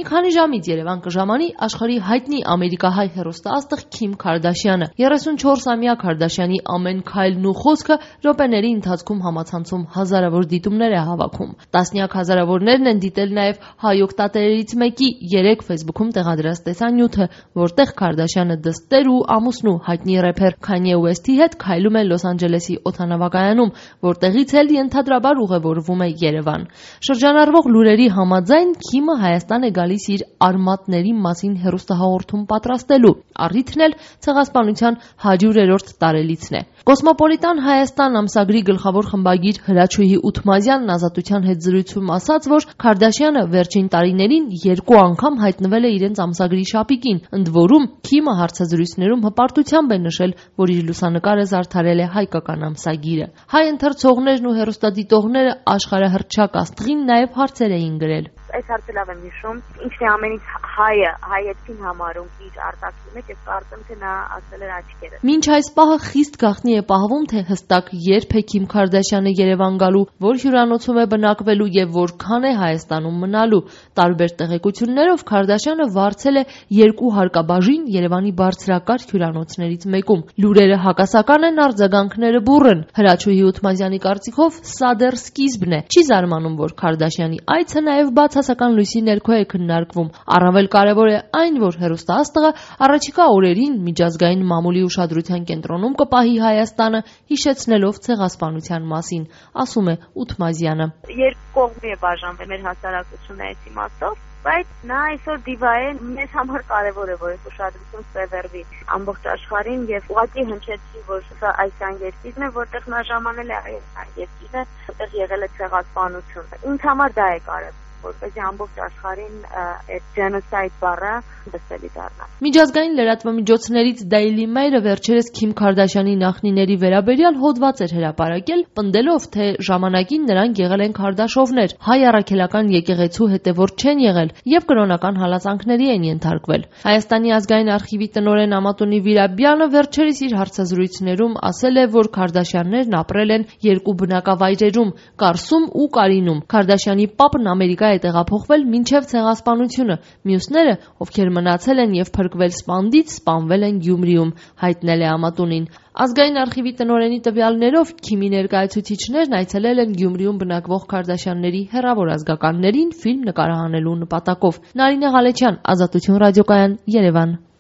քանի ժամից Երևան կժամանի աշխարհի հայտնի ամերիկահայ հեռուստաաստղ Քիմ Քարդաշյանը։ 34-ամյա Քարդաշյանի ամեն քայլն ու խոսքը րոպեների ընթացքում համացանցում հազարավոր դիտումներ է հավաքում։ Տասնյակ հազարավորներն են դիտել նաև հայ օգտատերերից մեկի 3 Facebook-ում տեղադրած տեսանյութը, որտեղ Քարդաշյանը դստեր ու ամուսնու հայտնի рэփեր Քանյե Ուեսթի հետ քայլում է Լոս Անջելեսի օդանավակայանում, որտեղից էլ ենթադրաբար ուղևորվում է Երևան։ Շրջանառվող լուրերի համաձայն Քիմը Հայաստան է գալիս իր արմատների մասին հեռուստահաղորդում պատրաստելու, առիթն էլ ցեղասպանության 100-րդ տարելիցն է։ Կոսմոպոլիտան Հայաստան ամսագրի գլխավոր խմբագիր Հրաչուհի Ութմազյանն Ազատության հետ զրույցում ասաց, որ Քարդաշյանը վերջին տարիներին 2 անգամ հայտնվել է իրենց ամսագրի շապիկին, ընդ որում Քիմը հարցազրույցներում հպարտությամբ է նշել, որ իր լուսանկարը զարդարել է հայկական ամսագիրը։ Հայ ընթերցողներն ու հեռուստադիտողները աշխարհահռչակ աստղին նաև հարցեր էին գրել։ Այս հարցը լավ եմ հիշում, ինչն է ամենից հայը, հայեցին համարում իր արտաքինը, ես կարծում թե նա ասել էր աչքերը։ Մինչ այս պահը խիստ գաղտնի է պահվում, թե հստակ երբ է Քիմ Քարդաշյանը Երևան գալու, որ հյուրանոցում է բնակվելու եւ որքան է Հայաստանում մնալու։ Տարբեր տեղեկություններով Քարդաշյանը վարձել է 2 հարկաբաժին Երևանի բարձրակարգ հյուրանոցներից մեկում։ Լուրերը հակասական են, արձագանքները բուռն։ Հրաչուհի Ութմազյանի կարծիքով սա դեռ սկիզբն է։ Չի զարմանում, որ Քարդաշյանի այցը նաև բացասական լույսի ներքո է քննարկվում։ Առավել կարևոր է այն, որ հեռուստաաստղը առաջիկա օրերին միջազգային մամուլի ուշադրության կենտրոնում կպահի Հայաստանը, հիշեցնելով ցեղասպանության մասին, ասում է Ութմազյանը։ Երկու կողմի է բաժանվել մեր հասարակությունը այս իմաստով, բայց նա այսօր դիվա է, մեզ համար կարևոր է, որ այս ուշադրություն սևեռվի ամբողջ աշխարհին եւ ուղղակի հնչեցի, որ սա այս երկիրն է, որտեղ նա ժամանել է այս երկիրը, որտեղ եղել է ցեղասպանությունը։ Ինձ համար դա է կարևոր, որպեսզի ամբողջ աշխարհին այդ genocide բառը դասելի դառնա։ Միջազգային լրատվամիջոցներից Daily Mail-ը վերջերս Քիմ Քարդաշյանի նախնիների վերաբերյալ հոդված էր հրապարակել, պնդելով, թե ժամանակին նրանք եղել են քարդաշովներ, հայ առաքելական եկեղեցու հետևորդ չեն եղել եւ կրոնական հալածանքների են ենթարկվել։ Հայաստանի ազգային արխիվի տնօրեն Ամատունի Վիրաբյանը վերջերս իր հարցազրույցներում ասել է, որ Քարդաշյաններն ապրել են 2 բնակավայրերում՝ Կարսում ու Կարինում։ Քարդաշյանի պապն Ամերիկա է տեղափոխվել մինչև ցեղասպանությունը։ Մյուսները, ովքեր մնացել են եւ փրկվել սպանդից, սպանվել են Գյումրիում, հայտնել է Ամատունին։ Ազգային արխիվի տնօրենի տվյալներով Քիմի ներկայացուցիչներն այցելել են Գյումրիում բնակվող Քարդաշյանների հեռավոր ազգականներին ֆիլմ նկարահանելու նպատակով։ Նարինե Ղալեչյան, Ազատություն ռադիոկայան, Երևան։